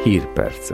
Hírpercek.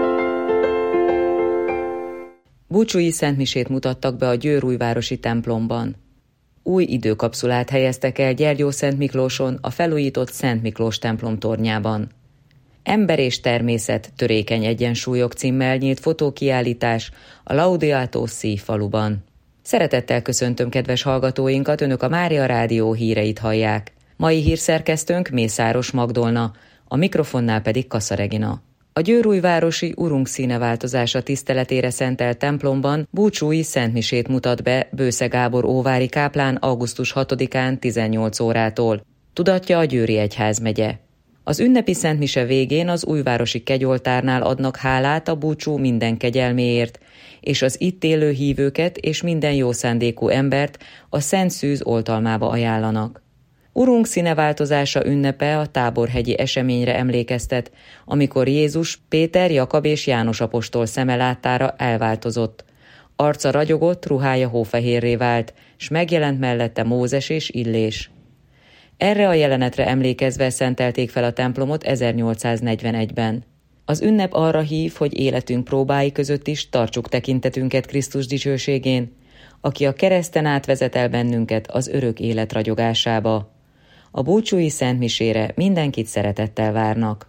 Búcsúi szentmisét mutattak be a győrújvárosi templomban. Új időkapszulát helyeztek el Gyergyószent Miklóson, a felújított Szent Miklós templom tornyában. Ember és természet törékeny egyensúlyok címmel nyílt fotókiállítás a Laudato Si faluban. Szeretettel köszöntöm kedves hallgatóinkat, Önök a Mária Rádió híreit hallják. Mai hírszerkesztőnk Mészáros Magdolna, a mikrofonnál pedig Kassa Regina. A győrújvárosi Urunk színeváltozása tiszteletére szentelt templomban búcsúi szentmisét mutat be Bősze Gábor óvári káplán augusztus 6-án 18 órától. Tudatja a Győri Egyházmegye. Az ünnepi szentmise végén az újvárosi kegyoltárnál adnak hálát a búcsú minden kegyelméért, és az itt élő hívőket és minden jó szándékú embert a Szent Szűz oltalmába ajánlanak. Urunk színeváltozása ünnepe a táborhegyi eseményre emlékeztet, amikor Jézus Péter, Jakab és János apostol szeme láttára elváltozott. Arca ragyogott, ruhája hófehérré vált, s megjelent mellette Mózes és Illés. Erre a jelenetre emlékezve szentelték fel a templomot 1841-ben. Az ünnep arra hív, hogy életünk próbái között is tartsuk tekintetünket Krisztus dicsőségén, aki a kereszten átvezet el bennünket az örök élet ragyogásába. A búcsúi szentmisére mindenkit szeretettel várnak.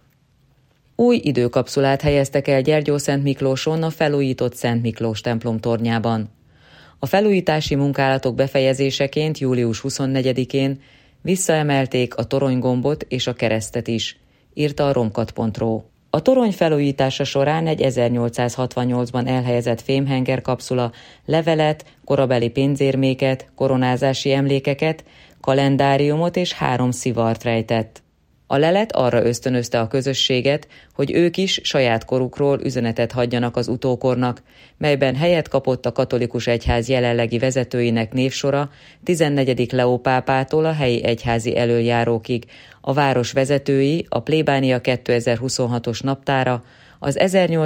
Új időkapszulát helyeztek el Gyergyószent Miklóson, a felújított Szent Miklós templom tornyában. A felújítási munkálatok befejezéseként július 24-én visszaemelték a toronygombot és a keresztet is, írta a romkat.ro. A torony felújítása során egy 1868-ban elhelyezett fémhenger kapszula levelet, korabeli pénzérméket, koronázási emlékeket, kalendáriumot és 3 szivart rejtett. A lelet arra ösztönözte a közösséget, hogy ők is saját korukról üzenetet hagyjanak az utókornak, melyben helyet kapott a katolikus egyház jelenlegi vezetőinek névsora 14. Leó pápától a helyi egyházi elöljárókig, a város vezetői, a plébánia 2026-os naptára, az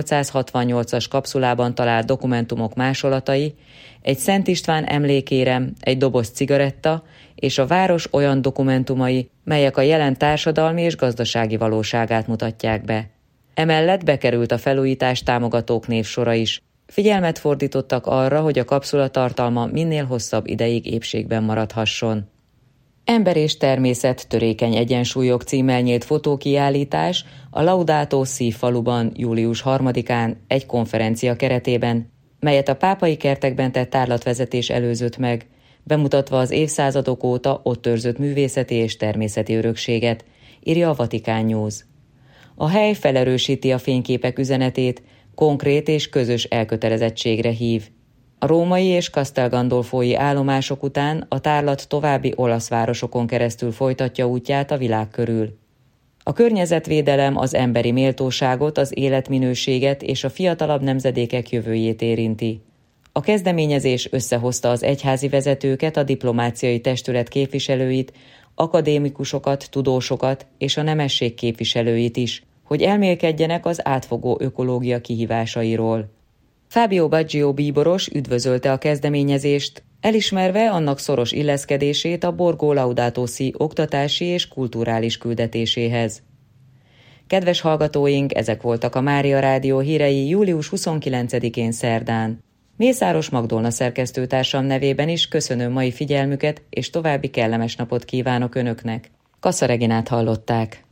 1868-as kapszulában talált dokumentumok másolatai, egy Szent István emlékérem, egy doboz cigaretta és a város olyan dokumentumai, melyek a jelen társadalmi és gazdasági valóságát mutatják be. Emellett bekerült a felújítás támogatók névsora is. Figyelmet fordítottak arra, hogy a kapszula tartalma minél hosszabb ideig épségben maradhasson. Ember és természet törékeny egyensúlyok címmel nyílt fotókiállítás a Laudato Si faluban július 3-án egy konferencia keretében, melyet a pápai kertekben tett tárlatvezetés előzött meg, bemutatva az évszázadok óta ott őrzött művészeti és természeti örökséget, írja a Vatikán News. A hely felerősíti a fényképek üzenetét, konkrét és közös elkötelezettségre hív. A római és Castel Gandolfói állomások után a tárlat további olasz városokon keresztül folytatja útját a világ körül. A környezetvédelem az emberi méltóságot, az életminőséget és a fiatalabb nemzedékek jövőjét érinti. A kezdeményezés összehozta az egyházi vezetőket, a diplomáciai testület képviselőit, akadémikusokat, tudósokat és a nemesség képviselőit is, hogy elmélkedjenek az átfogó ökológia kihívásairól. Fábio Baggio bíboros üdvözölte a kezdeményezést, elismerve annak szoros illeszkedését a Borgo Laudato Si oktatási és kulturális küldetéséhez. Kedves hallgatóink, ezek voltak a Mária Rádió hírei július 29-én szerdán. Mészáros Magdolna szerkesztőtársam nevében is köszönöm mai figyelmüket, és további kellemes napot kívánok Önöknek. Kassa Reginát hallották.